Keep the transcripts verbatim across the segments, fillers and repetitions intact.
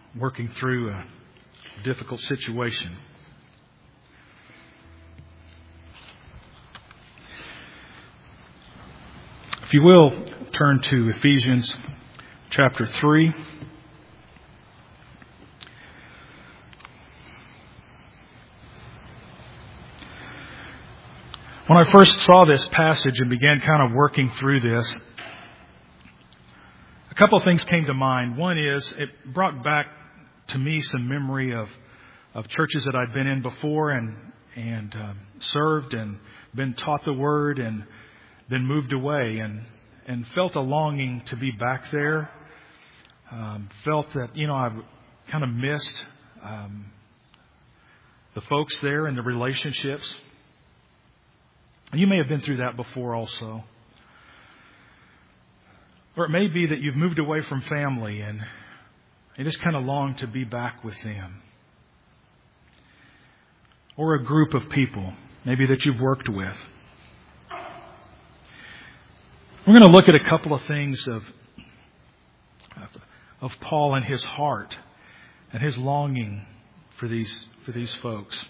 working through a difficult situation. If you will, turn to Ephesians chapter three. When I first saw this passage and began kind of working through this, a couple of things came to mind. One is it brought back to me some memory of, of churches that I'd been in before and, and um, served and been taught the Word and been moved away and, and felt a longing to be back there. Um, felt that, you know, I've kind of missed um, the folks there and the relationships. And you may have been through that before also. Or it may be that you've moved away from family and you just kind of long to be back with them. Or a group of people, maybe that you've worked with. We're going to look at a couple of things of, of Paul and his heart and his longing for these, for these folks.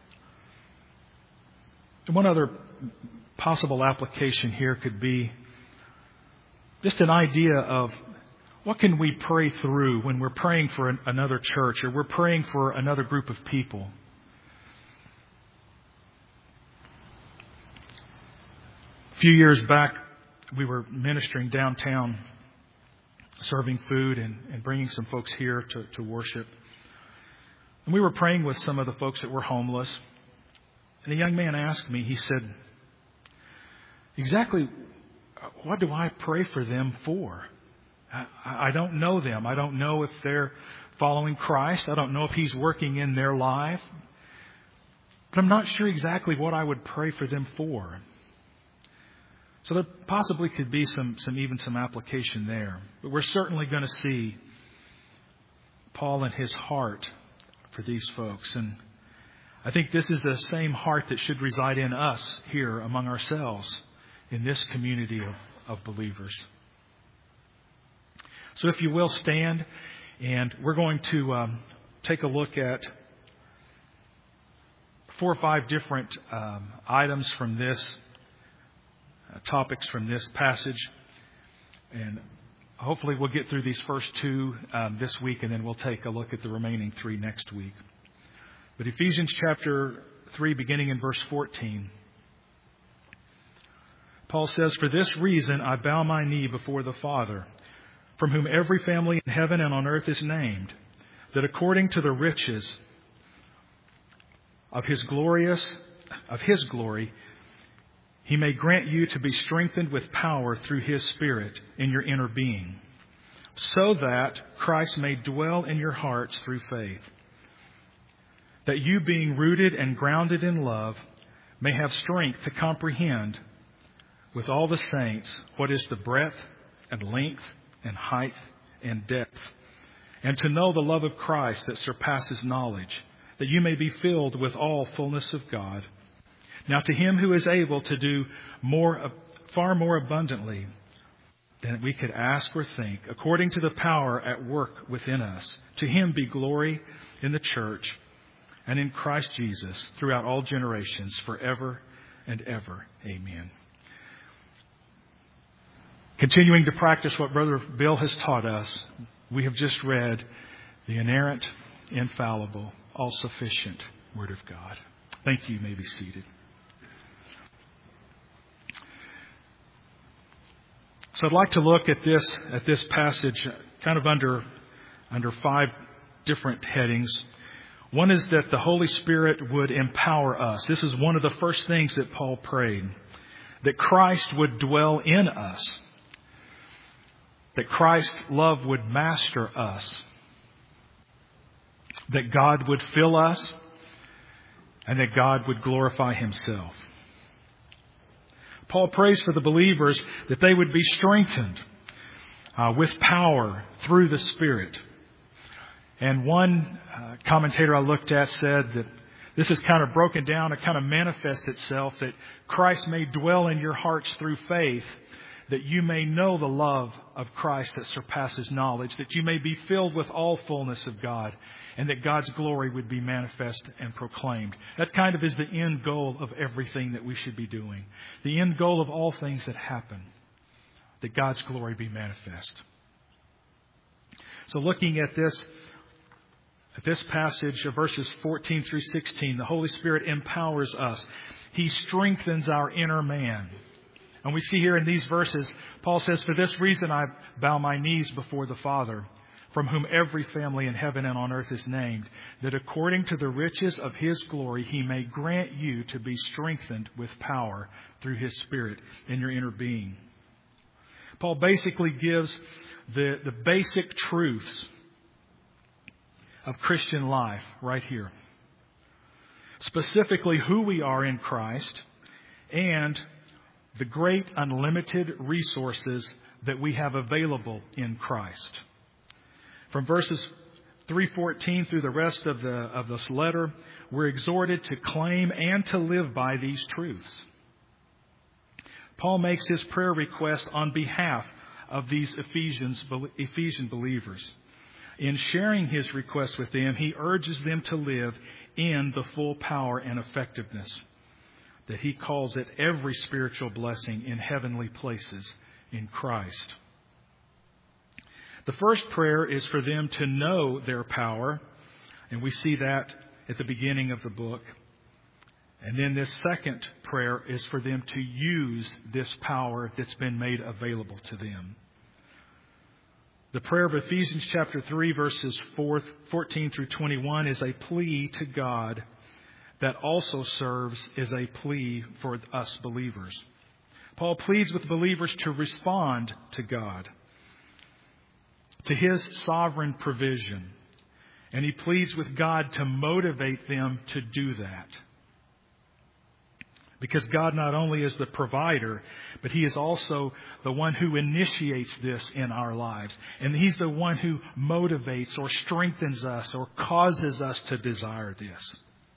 One other possible application here could be just an idea of what can we pray through when we're praying for an, another church or we're praying for another group of people. A few years back, we were ministering downtown, serving food and, and bringing some folks here to, to worship. And we were praying with some of the folks that were homeless. And a young man asked me, he said, exactly what do I pray for them for? I, I don't know them. I don't know if they're following Christ. I don't know if He's working in their life. But I'm not sure exactly what I would pray for them for. So there possibly could be some, some even some application there. But we're certainly going to see Paul and his heart for these folks. And I think this is the same heart that should reside in us here among ourselves in this community of, of believers. So if you will, stand, and we're going to um, take a look at four or five different um, items from this, uh, topics from this passage. And hopefully we'll get through these first two um, this week, and then we'll take a look at the remaining three next week. But Ephesians chapter three, beginning in verse fourteen, Paul says, "For this reason I bow my knee before the Father, from whom every family in heaven and on earth is named, that according to the riches of His glorious of His glory, He may grant you to be strengthened with power through His Spirit in your inner being, so that Christ may dwell in your hearts through faith, that you, being rooted and grounded in love, may have strength to comprehend with all the saints what is the breadth and length and height and depth, and to know the love of Christ that surpasses knowledge, that you may be filled with all fullness of God. Now to Him who is able to do more, far more abundantly than we could ask or think, according to the power at work within us, to Him be glory in the church and in Christ Jesus throughout all generations, forever and ever. Amen." Continuing to practice what Brother Bill has taught us, we have just read the inerrant, infallible, all-sufficient Word of God. Thank you. You may be seated. So I'd like to look at this at this passage kind of under under five different headings. One is that the Holy Spirit would empower us. This is one of the first things that Paul prayed, that Christ would dwell in us, that Christ's love would master us, that God would fill us, and that God would glorify Himself. Paul prays for the believers that they would be strengthened uh, with power through the Spirit. And one uh, commentator I looked at said that this is kind of broken down, it kind of manifests itself that Christ may dwell in your hearts through faith, that you may know the love of Christ that surpasses knowledge, that you may be filled with all fullness of God, and that God's glory would be manifest and proclaimed. That kind of is the end goal of everything that we should be doing. The end goal of all things that happen, that God's glory be manifest. So looking at this, at this passage of verses fourteen through sixteen, the Holy Spirit empowers us. He strengthens our inner man. And we see here in these verses, Paul says, "For this reason I bow my knees before the Father, from whom every family in heaven and on earth is named, that according to the riches of His glory He may grant you to be strengthened with power through His Spirit in your inner being." Paul basically gives the, the basic truths of Christian life right here. Specifically, who we are in Christ and the great unlimited resources that we have available in Christ. From verses three fourteen through the rest of the of this letter, we're exhorted to claim and to live by these truths. Paul makes his prayer request on behalf of these Ephesians, Ephesian believers. In sharing his request with them, he urges them to live in the full power and effectiveness that he calls it every spiritual blessing in heavenly places in Christ. The first prayer is for them to know their power, and we see that at the beginning of the book. And then this second prayer is for them to use this power that's been made available to them. The prayer of Ephesians chapter three, verses fourteen through twenty-one is a plea to God that also serves as a plea for us believers. Paul pleads with believers to respond to God, to His sovereign provision. And he pleads with God to motivate them to do that. Because God not only is the provider, but He is also the one who initiates this in our lives. And He's the one who motivates or strengthens us or causes us to desire this.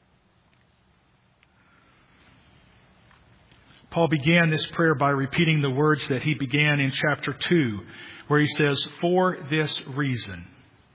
Paul began this prayer by repeating the words that he began in chapter two, where he says, "For this reason."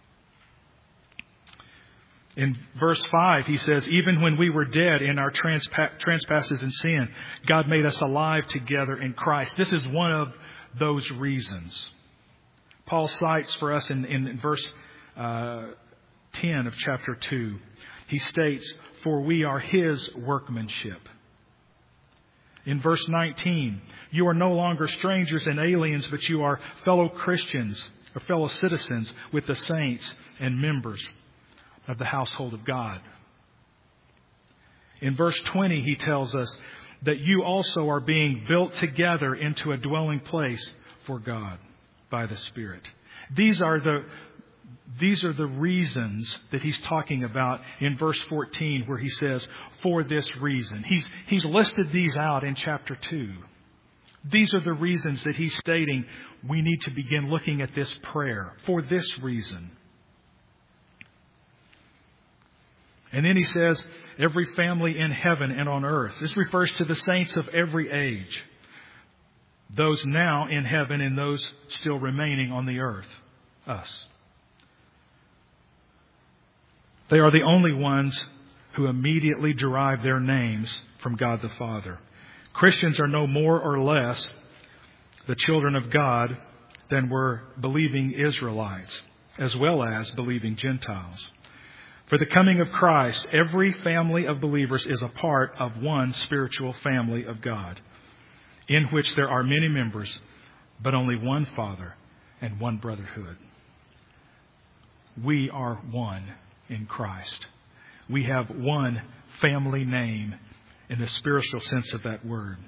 In verse five, he says, "Even when we were dead in our transpa- trespasses and sin, God made us alive together in Christ." This is one of those reasons. Paul cites for us in, in verse uh, ten of chapter two. He states, "For we are His workmanship." In verse nineteen, "You are no longer strangers and aliens, but you are fellow Christians or fellow citizens with the saints and members of the household of God." In verse twenty, he tells us that you also are being built together into a dwelling place for God by the Spirit. These are the These are the reasons that he's talking about in verse fourteen, where he says, "For this reason." He's, he's listed these out in chapter two. These are the reasons that he's stating we need to begin looking at this prayer. For this reason. And then he says, every family in heaven and on earth. This refers to the saints of every age. Those now in heaven and those still remaining on the earth. Us. They are the only ones who immediately derive their names from God the Father. Christians are no more or less the children of God than were believing Israelites, as well as believing Gentiles. For the coming of Christ, every family of believers is a part of one spiritual family of God, in which there are many members, but only one Father and one brotherhood. We are one in Christ. We have one family name in the spiritual sense of that word.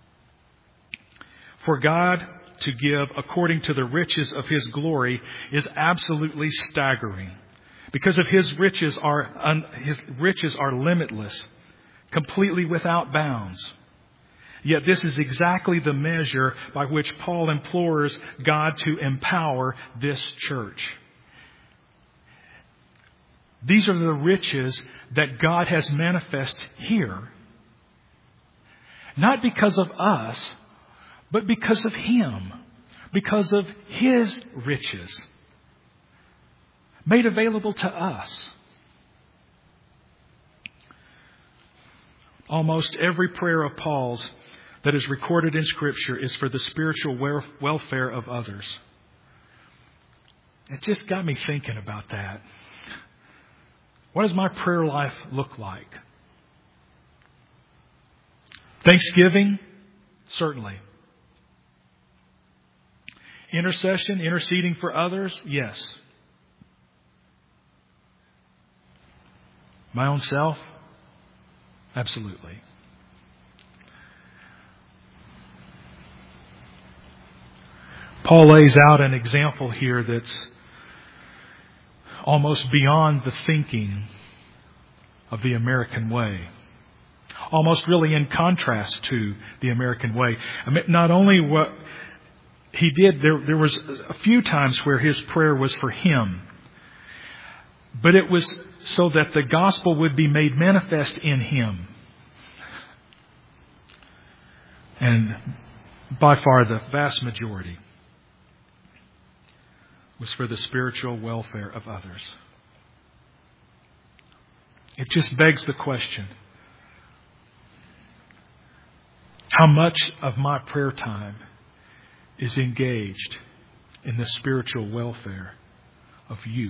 For God to give according to the riches of His glory is absolutely staggering, because of His riches are un, His riches are limitless, completely without bounds. Yet this is exactly the measure by which Paul implores God to empower this church. These are the riches that God has manifest here. Not because of us, but because of Him, because of His riches made available to us. Almost every prayer of Paul's that is recorded in Scripture is for the spiritual welfare of others. It just got me thinking about that. What does my prayer life look like? Thanksgiving? Certainly. Intercession, interceding for others? Yes. My own self? Absolutely. Paul lays out an example here that's almost beyond the thinking of the American way. Almost really in contrast to the American way. I mean, not only what he did, there, there was a few times where his prayer was for him, but it was so that the gospel would be made manifest in him. And by far the vast majority was for the spiritual welfare of others. It just begs the question, how much of my prayer time is engaged in the spiritual welfare of you?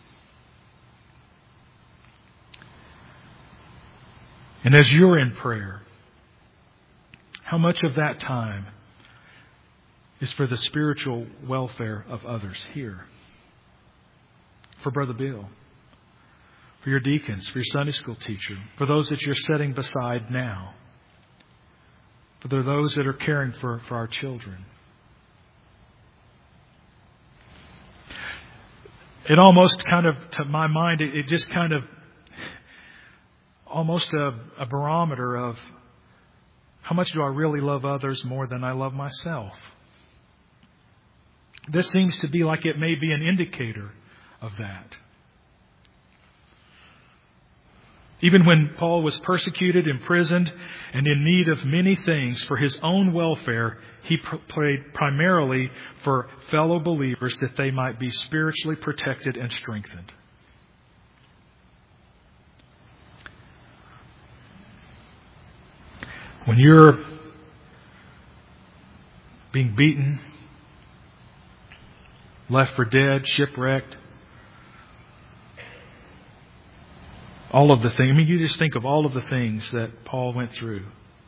And as you're in prayer, how much of that time is for the spiritual welfare of others here? For Brother Bill, for your deacons, for your Sunday school teacher, for those that you're sitting beside now, for those that are caring for, for our children. It almost kind of, to my mind, it, it just kind of, almost a, a barometer of how much do I really love others more than I love myself. This seems to be like it may be an indicator of that. Even when Paul was persecuted, imprisoned, and in need of many things for his own welfare, he prayed primarily for fellow believers that they might be spiritually protected and strengthened. When you're being beaten, left for dead, shipwrecked, all of the things. I mean, you just think of all of the things that Paul went through.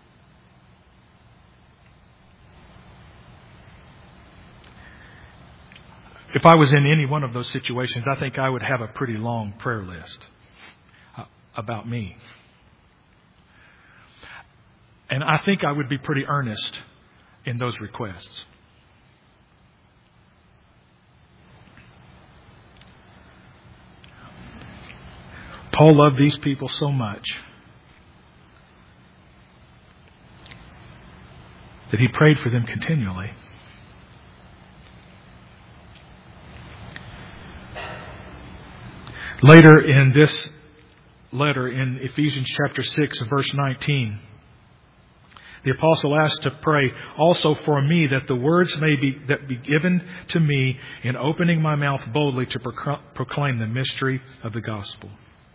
If I was in any one of those situations, I think I would have a pretty long prayer list about me. And I think I would be pretty earnest in those requests. Paul loved these people so much that he prayed for them continually. Later in this letter, in Ephesians chapter six, verse nineteen, the apostle asked to pray also for me that the words may be that be given to me in opening my mouth boldly to proclaim the mystery of the gospel.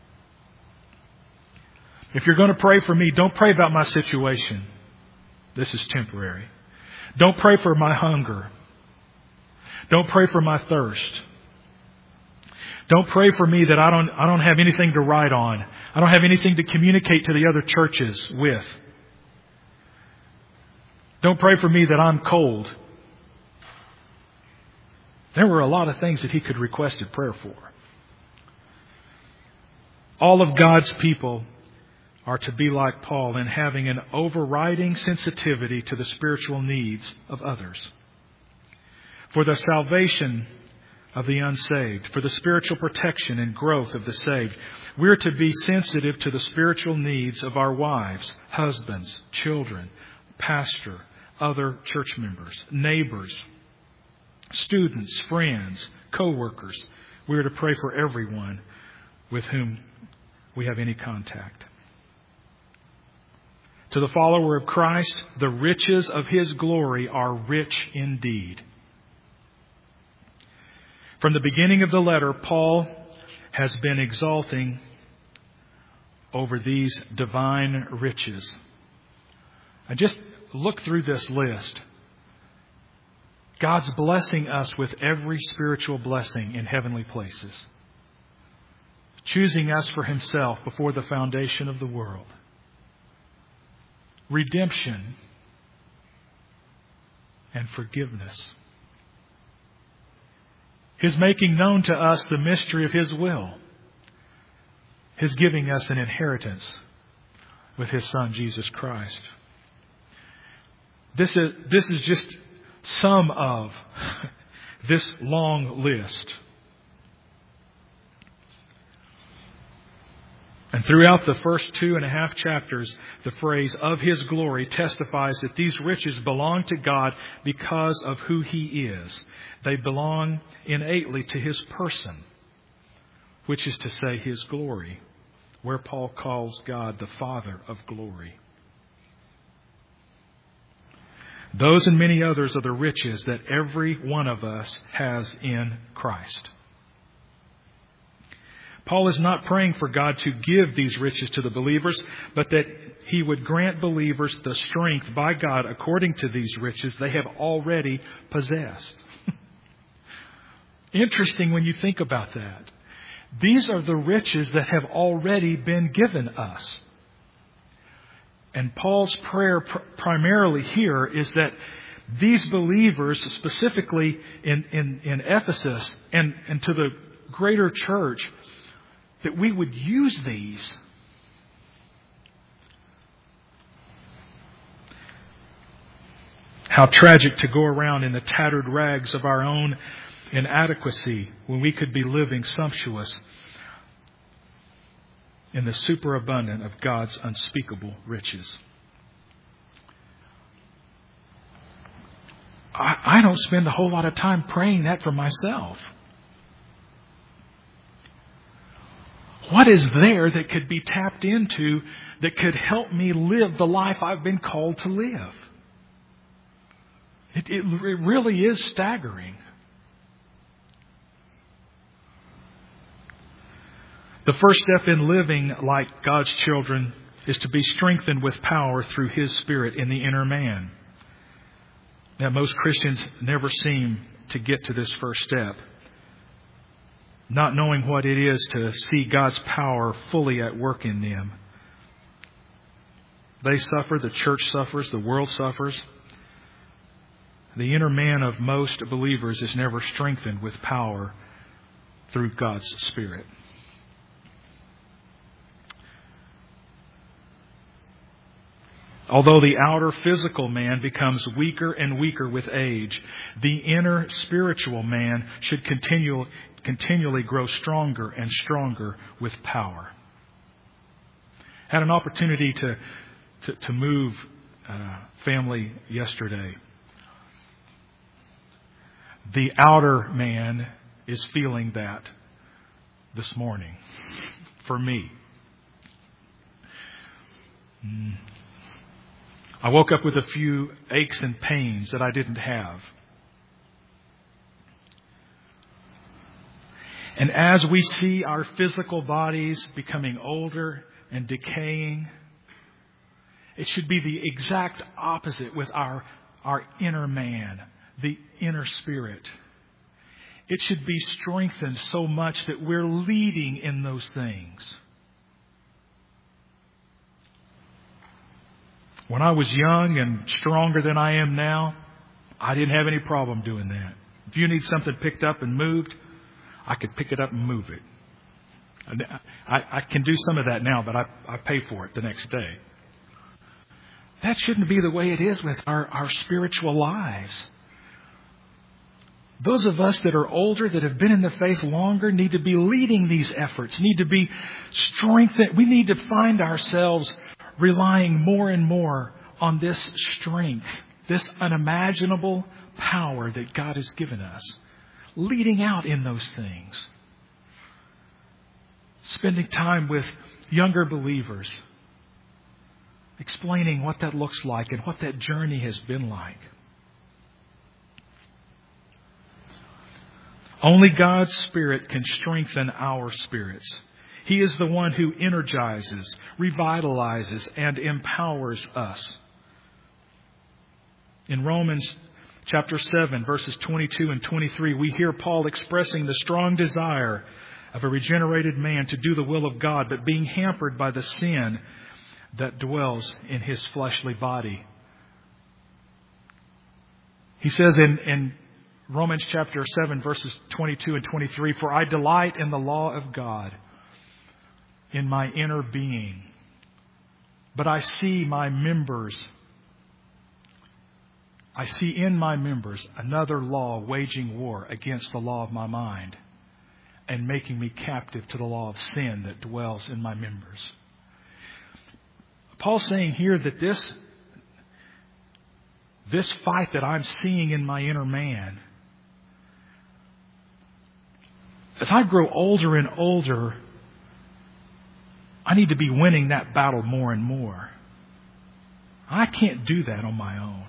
If you're going to pray for me, don't pray about my situation. This is temporary. Don't pray for my hunger. Don't pray for my thirst. Don't pray for me that I don't, I don't have anything to write on. I don't have anything to communicate to the other churches with. Don't pray for me that I'm cold. There were a lot of things that he could requested prayer for. All of God's people are to be like Paul in having an overriding sensitivity to the spiritual needs of others. For the salvation of the unsaved, for the spiritual protection and growth of the saved, we're to be sensitive to the spiritual needs of our wives, husbands, children, pastor, other church members, neighbors, students, friends, co-workers. We're to pray for everyone with whom we have any contact. To the follower of Christ, the riches of His glory are rich indeed. From the beginning of the letter, Paul has been exalting over these divine riches. I just look through this list. God's blessing us with every spiritual blessing in heavenly places. Choosing us for Himself before the foundation of the world. Redemption and forgiveness. His making known to us the mystery of His will. His giving us an inheritance with His Son, Jesus Christ. This is, this is just some of this long list. And throughout the first two and a half chapters, the phrase "of His glory" testifies that these riches belong to God because of who He is. They belong innately to His person, which is to say His glory, where Paul calls God the Father of glory. Those and many others are the riches that every one of us has in Christ. Paul is not praying for God to give these riches to the believers, but that He would grant believers the strength by God according to these riches they have already possessed. Interesting when you think about that. These are the riches that have already been given us. And Paul's prayer pr- primarily here is that these believers, specifically in, in, in Ephesus and, and to the greater church, that we would use these How tragic to go around in the tattered rags of our own inadequacy when we could be living sumptuous in the superabundance of God's unspeakable riches. I, I don't spend a whole lot of time praying that for myself. What is there that could be tapped into that could help me live the life I've been called to live? It, it, it really is staggering. The first step in living like God's children is to be strengthened with power through His Spirit in the inner man. Now, most Christians never seem to get to this first step, not knowing what it is to see God's power fully at work in them. They suffer, the church suffers, the world suffers. The inner man of most believers is never strengthened with power through God's Spirit. Although the outer physical man becomes weaker and weaker with age, the inner spiritual man should continue, continually grow stronger and stronger with power. I had an opportunity to, to, to move uh, family yesterday. The outer man is feeling that this morning for me. Mm. I woke up with a few aches and pains that I didn't have. And as we see our physical bodies becoming older and decaying, it should be the exact opposite with our, our inner man, the inner spirit. It should be strengthened so much that we're leading in those things. When I was young and stronger than I am now, I didn't have any problem doing that. If you need something picked up and moved, I could pick it up and move it. I, I can do some of that now, but I, I pay for it the next day. That shouldn't be the way it is with our, our spiritual lives. Those of us that are older, that have been in the faith longer, need to be leading these efforts, need to be strengthened. We need to find ourselves relying more and more on this strength, this unimaginable power that God has given us, leading out in those things. Spending time with younger believers. explaining what that looks like and what that journey has been like. Only God's Spirit can strengthen our spirits. He is the one who energizes, revitalizes, and empowers us. In Romans chapter seven, verses twenty-two and twenty-three, we hear Paul expressing the strong desire of a regenerated man to do the will of God, but being hampered by the sin that dwells in his fleshly body. He says in, in Romans chapter seven, verses twenty-two and twenty-three, "For I delight in the law of God in my inner being, but I see my members, I see in my members another law waging war against the law of my mind and making me captive to the law of sin that dwells in my members." Paul's saying here that this, this fight that I'm seeing in my inner man, as I grow older and older, I need to be winning that battle more and more. I can't do that on my own.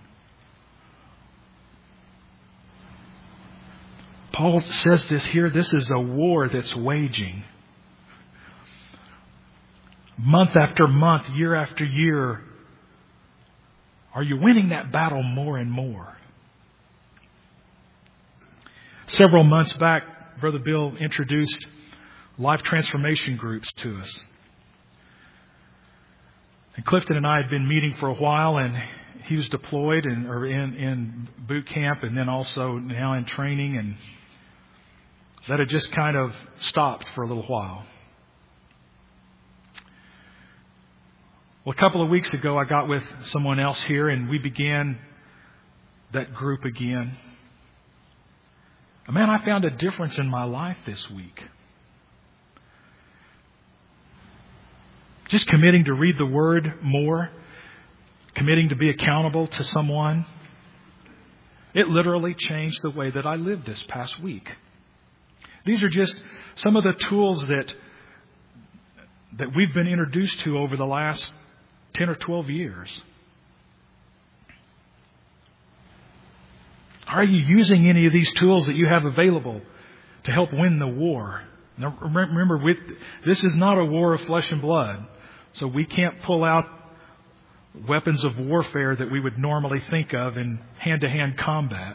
Paul says this here, this is a war that's waging. Month after month, year after year, are you winning that battle more and more? Several months back, Brother Bill introduced life transformation groups to us. And Clifton and I had been meeting for a while, and he was deployed and or in, in boot camp, and then also now in training, and that had just kind of stopped for a little while. Well, a couple of weeks ago, I got with someone else here, and we began that group again. And man, I found a difference in my life this week. Just committing to read the Word more, committing to be accountable to someone, it literally changed the way that I lived this past week. These are just some of the tools that that we've been introduced to over the last ten or twelve years. Are you using any of these tools that you have available to help win the war? Now, remember, with, this is not a war of flesh and blood. So we can't pull out weapons of warfare that we would normally think of in hand-to-hand combat.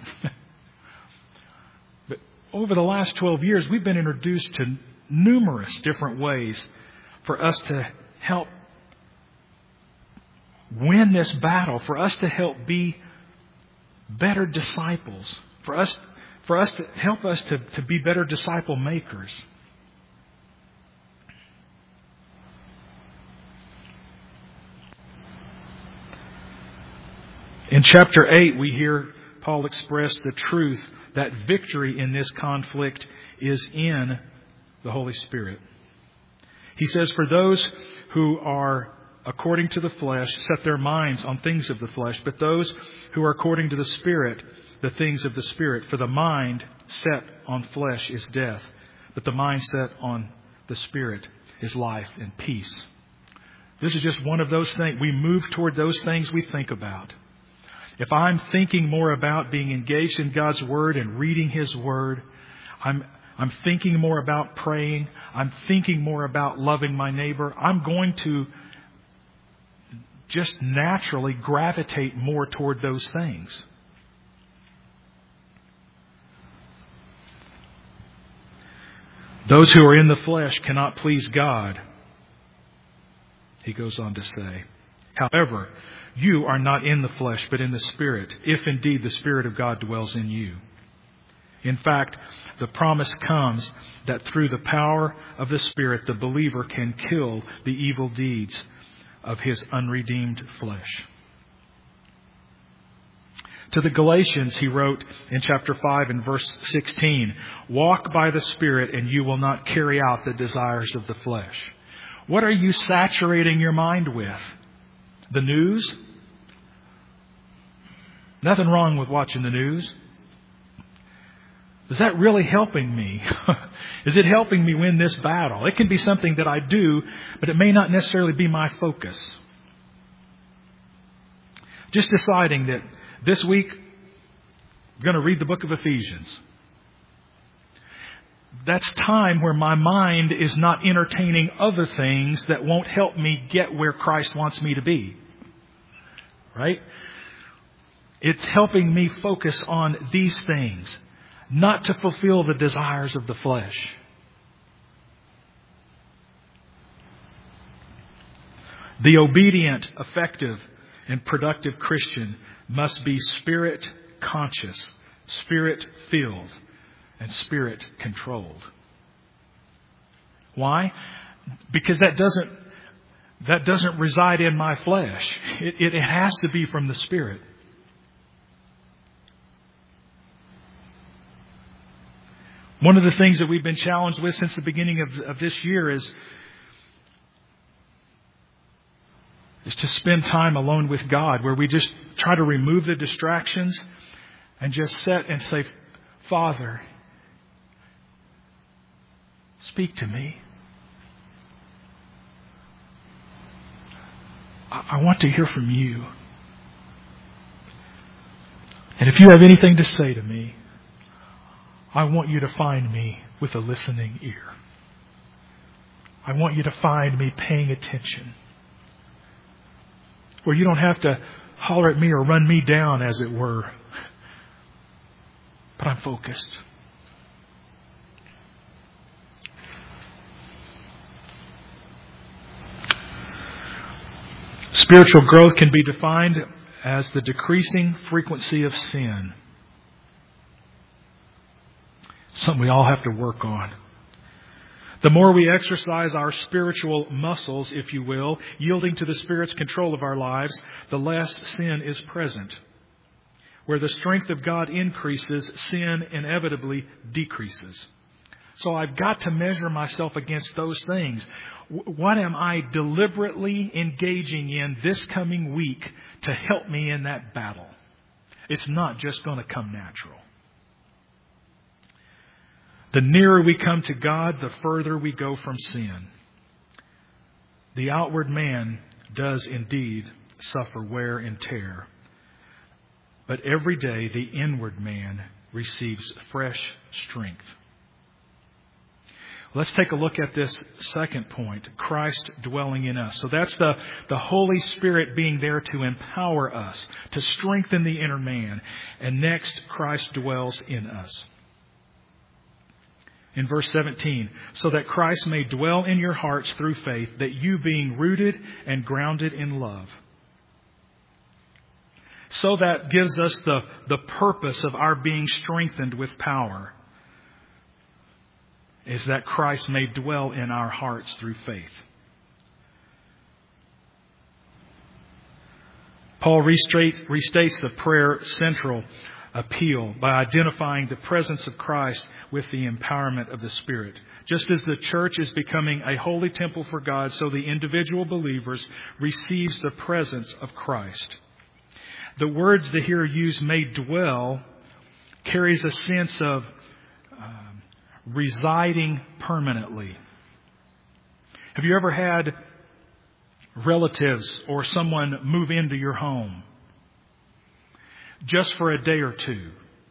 But over the last twelve years, we've been introduced to numerous different ways for us to help win this battle, for us to help be better disciples, for us, for us to help us to, to be better disciple makers. In chapter eight, we hear Paul express the truth that victory in this conflict is in the Holy Spirit. He says, "For those who are according to the flesh set their minds on things of the flesh, but those who are according to the Spirit, the things of the Spirit. For the mind set on flesh is death, but the mind set on the Spirit is life and peace." This is just one of those things. We move toward those things we think about. If I'm thinking more about being engaged in God's Word and reading His Word, I'm I'm thinking more about praying, I'm thinking more about loving my neighbor, I'm going to just naturally gravitate more toward those things. Those who are in the flesh cannot please God, he goes on to say. However, you are not in the flesh, but in the Spirit, if indeed the Spirit of God dwells in you. In fact, the promise comes that through the power of the Spirit, the believer can kill the evil deeds of his unredeemed flesh. To the Galatians, he wrote in chapter five and verse sixteen, "Walk by the Spirit and you will not carry out the desires of the flesh." What are you saturating your mind with? The news? Nothing wrong with watching the news. Is that really helping me? Is it helping me win this battle? It can be something that I do, but it may not necessarily be my focus. Just deciding that this week I'm going to read the book of Ephesians. That's time where my mind is not entertaining other things that won't help me get where Christ wants me to be. Right? It's helping me focus on these things, not to fulfill the desires of the flesh. The obedient, effective, and productive Christian must be Spirit conscious, Spirit filled, and Spirit controlled. Why? Because that doesn't that doesn't reside in my flesh. It, it, it has to be from the Spirit. One of the things that we've been challenged with since the beginning of, of this year is, is to spend time alone with God, where we just try to remove the distractions and just sit and say, Father, speak to me. I, I want to hear from you. And if you have anything to say to me, I want you to find me with a listening ear. I want you to find me paying attention. Where you don't have to holler at me or run me down, as it were. But I'm focused. Spiritual growth can be defined as the decreasing frequency of sin. Something we all have to work on. The more we exercise our spiritual muscles, if you will, yielding to the Spirit's control of our lives, the less sin is present. Where the strength of God increases, sin inevitably decreases. So I've got to measure myself against those things. What am I deliberately engaging in this coming week to help me in that battle? It's not just going to come natural. The nearer we come to God, the further we go from sin. The outward man does indeed suffer wear and tear. But every day the inward man receives fresh strength. Let's take a look at this second point, Christ dwelling in us. So that's the, the Holy Spirit being there to empower us, to strengthen the inner man. And next, Christ dwells in us. In verse seventeen, so that Christ may dwell in your hearts through faith, that you being rooted and grounded in love. So that gives us the, the purpose of our being strengthened with power, is that Christ may dwell in our hearts through faith. Paul restates, restates the prayer central appeal by identifying the presence of Christ with the empowerment of the Spirit. Just as the church is becoming a holy temple for God, so the individual believers receives the presence of Christ. The words that here used, may dwell, carries a sense of um, residing permanently. Have you ever had relatives or someone move into your home just for a day or two?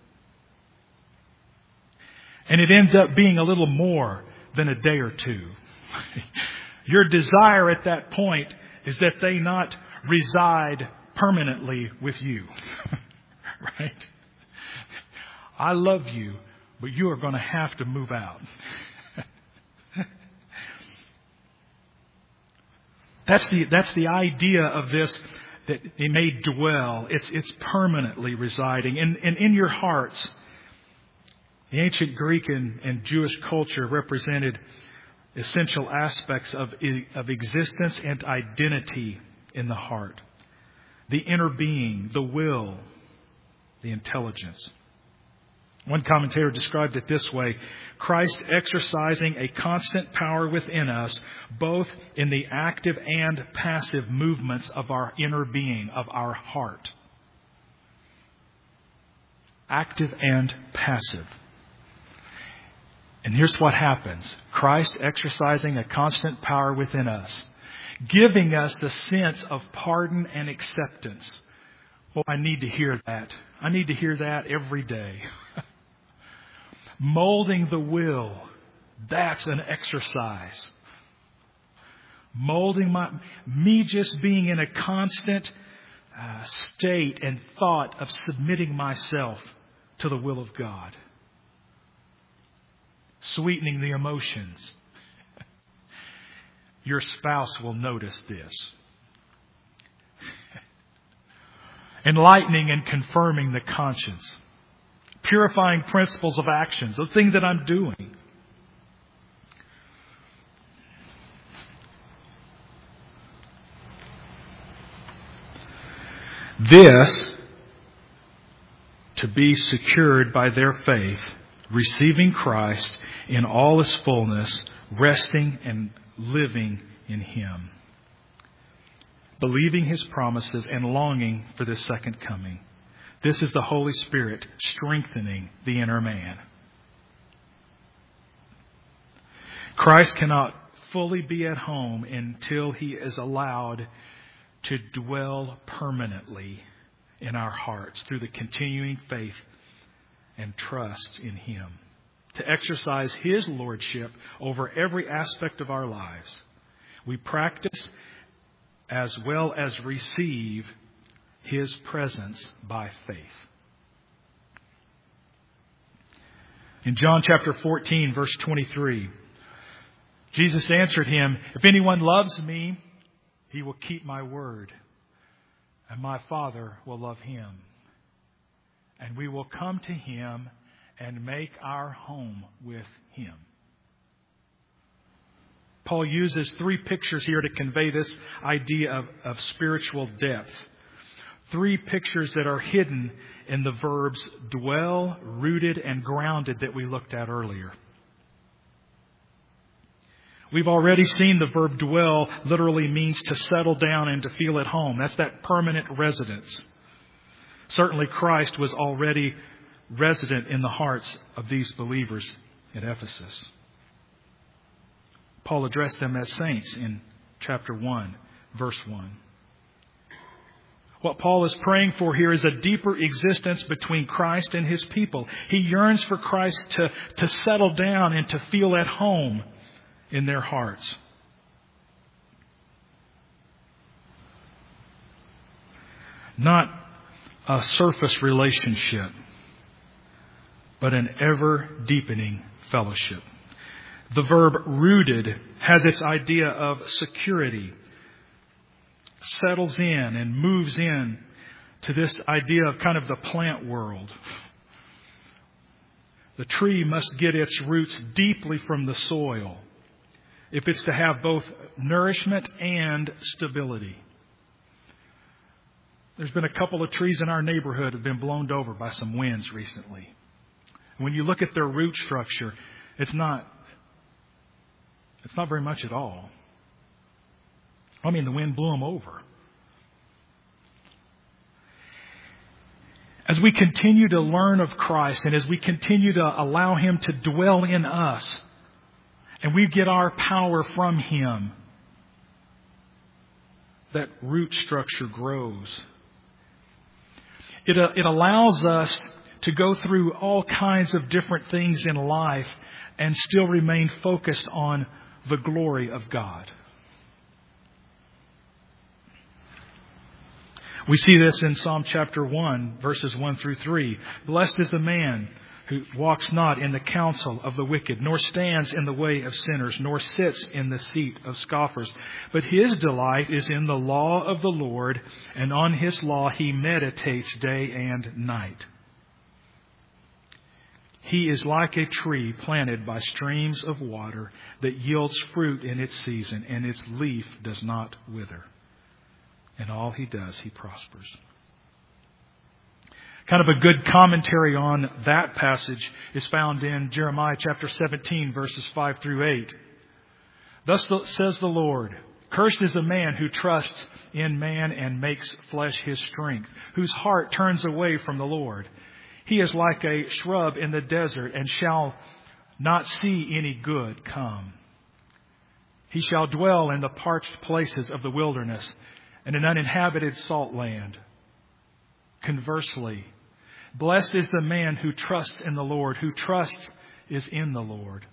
And it ends up being a little more than a day or two. Your desire at that point is that they not reside permanently with you. Right? I love you, but you are going to have to move out. That's the, that's the idea of this, that it may dwell. It's, it's permanently residing. And, and in your hearts, the ancient Greek and, and Jewish culture represented essential aspects of, of existence and identity in the heart. The inner being, the will, the intelligence. One commentator described it this way: Christ exercising a constant power within us, both in the active and passive movements of our inner being, of our heart. Active and passive. And here's what happens. Christ exercising a constant power within us, giving us the sense of pardon and acceptance, Well, I need to hear that. I need to hear that every day. Molding the will, that's an exercise. Molding my, me just being in a constant uh, state and thought of submitting myself to the will of God. Sweetening the emotions. Your spouse will notice this. Enlightening and confirming the conscience. Purifying principles of actions, the thing that I'm doing. This, to be secured by their faith, receiving Christ in all His fullness, resting and living in Him, believing His promises and longing for His second coming. This is the Holy Spirit strengthening the inner man. Christ cannot fully be at home until He is allowed to dwell permanently in our hearts through the continuing faith and trust in Him, to exercise His lordship over every aspect of our lives. We practice as well as receive His presence by faith. In John chapter fourteen, verse twenty-three, Jesus answered him, "If anyone loves me, he will keep my word, and my Father will love him. And we will come to him and make our home with him." Paul uses three pictures here to convey this idea of, of spiritual depth. Three pictures that are hidden in the verbs dwell, rooted, and grounded that we looked at earlier. We've already seen the verb dwell literally means to settle down and to feel at home. That's that permanent residence. Certainly Christ was already resident in the hearts of these believers at Ephesus. Paul addressed them as saints in chapter one, verse one. What Paul is praying for here is a deeper existence between Christ and His people. He yearns for Christ to, to settle down and to feel at home in their hearts. Not a surface relationship, but an ever-deepening fellowship. The verb rooted has its idea of security, settles in and moves in to this idea of kind of the plant world. The tree must get its roots deeply from the soil if it's to have both nourishment and stability. There's been a couple of trees in our neighborhood that have been blown over by some winds recently. When you look at their root structure, it's not it's not very much at all. I mean, the wind blew them over. As we continue to learn of Christ and as we continue to allow Him to dwell in us, and we get our power from Him, that root structure grows. It, uh, it allows us to go through all kinds of different things in life and still remain focused on the glory of God. We see this in Psalm chapter one, verses one through three. Blessed is the man who walks not in the counsel of the wicked, nor stands in the way of sinners, nor sits in the seat of scoffers. But his delight is in the law of the Lord, and on His law he meditates day and night. He is like a tree planted by streams of water that yields fruit in its season, and its leaf does not wither. In all he does, he prospers. Kind of a good commentary on that passage is found in Jeremiah chapter seventeen, verses five through eight. Thus says the Lord, "Cursed is the man who trusts in man and makes flesh his strength, whose heart turns away from the Lord. He is like a shrub in the desert and shall not see any good come. He shall dwell in the parched places of the wilderness and an uninhabited salt land. Conversely, blessed is the man who trusts in the Lord, who trusts is in the Lord.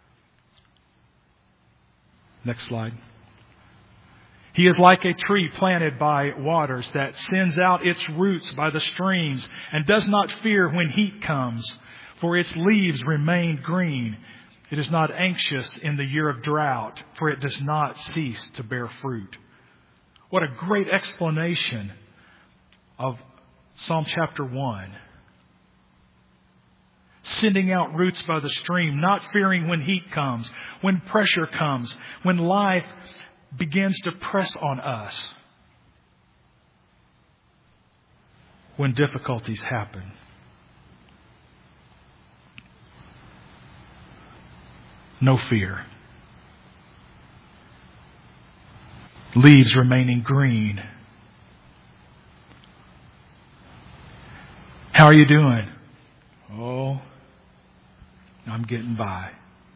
Next slide. He is like a tree planted by waters that sends out its roots by the streams and does not fear when heat comes, for its leaves remain green. It is not anxious in the year of drought, for it does not cease to bear fruit. What a great explanation of Psalm chapter one. Sending out roots by the stream, not fearing when heat comes, when pressure comes, when life begins to press on us, when difficulties happen. No fear. Leaves remaining green. How are you doing? Oh, I'm getting by.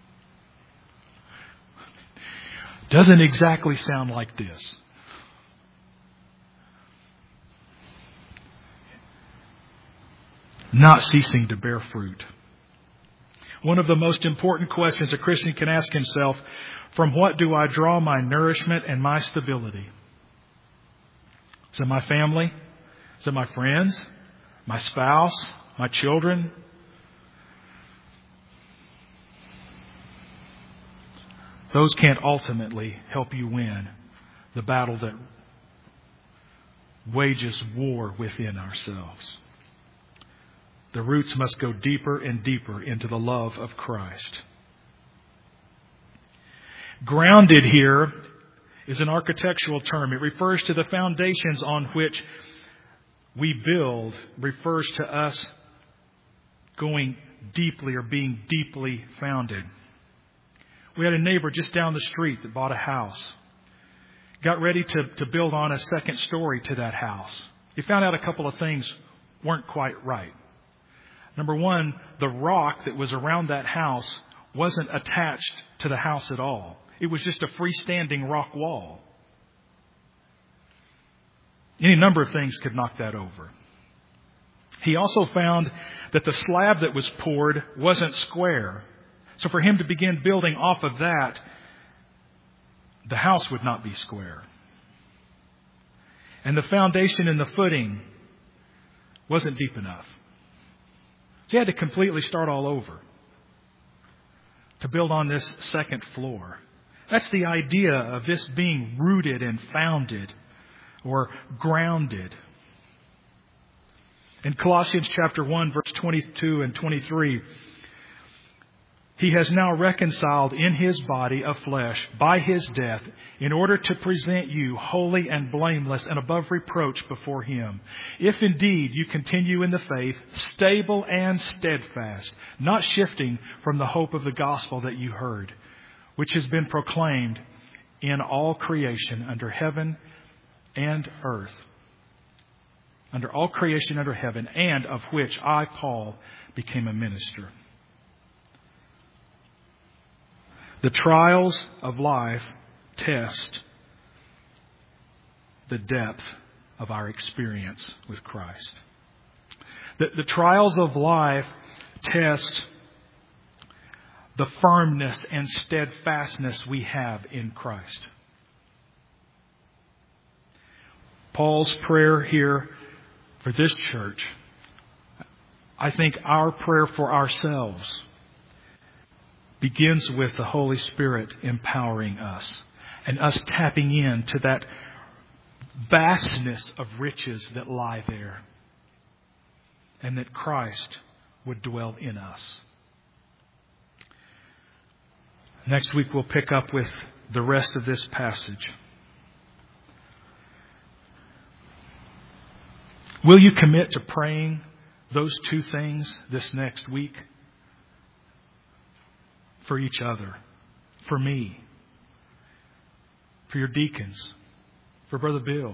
Doesn't exactly sound like this. Not ceasing to bear fruit. One of the most important questions a Christian can ask himself: from what do I draw my nourishment and my stability? Is it my family? Is it my friends? My spouse? My children? Those can't ultimately help you win the battle that wages war within ourselves. The roots must go deeper and deeper into the love of Christ. Grounded here is an architectural term. It refers to the foundations on which we build, refers to us going deeply or being deeply founded. We had a neighbor just down the street that bought a house. Got ready to, to build on a second story to that house. He found out a couple of things weren't quite right. Number one, the rock that was around that house wasn't attached to the house at all. It was just a freestanding rock wall. Any number of things could knock that over. He also found that the slab that was poured wasn't square. So for him to begin building off of that, the house would not be square. And the foundation and the footing wasn't deep enough. So he had to completely start all over to build on this second floor. That's the idea of this being rooted and founded or grounded. In Colossians chapter one, verse twenty-two and twenty-three, He has now reconciled in His body of flesh by His death in order to present you holy and blameless and above reproach before Him. If indeed you continue in the faith, stable and steadfast, not shifting from the hope of the gospel that you heard, which has been proclaimed in all creation under heaven and earth. Under all creation under heaven, and of which I, Paul, became a minister. The trials of life test the depth of our experience with Christ. The, the trials of life test the firmness and steadfastness we have in Christ. Paul's prayer here for this church, I think our prayer for ourselves, begins with the Holy Spirit empowering us and us tapping into that vastness of riches that lie there, and that Christ would dwell in us. Next week we'll pick up with the rest of this passage. Will you commit to praying those two things this next week? For each other, for me, for your deacons, for Brother Bill.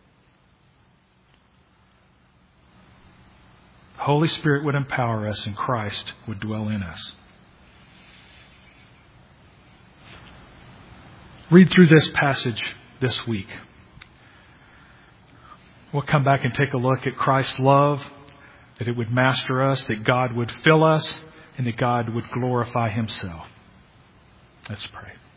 The Holy Spirit would empower us and Christ would dwell in us. Read through this passage this week. We'll come back and take a look at Christ's love, that it would master us, that God would fill us, and that God would glorify Himself. Let's pray.